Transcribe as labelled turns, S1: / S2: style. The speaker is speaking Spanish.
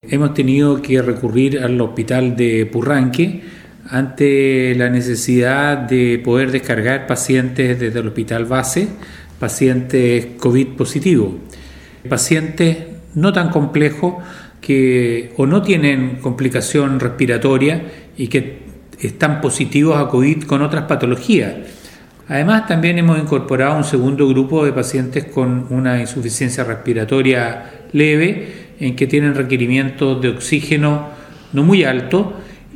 S1: hemos tenido que recurrir al hospital de Purranque ante la necesidad de poder descargar pacientes desde el hospital base, pacientes COVID positivos, pacientes no tan complejos que o no tienen complicación respiratoria y que están positivos a COVID con otras patologías. Además, también hemos incorporado un segundo grupo de pacientes con una insuficiencia respiratoria leve, en que tienen requerimientos de oxígeno no muy altos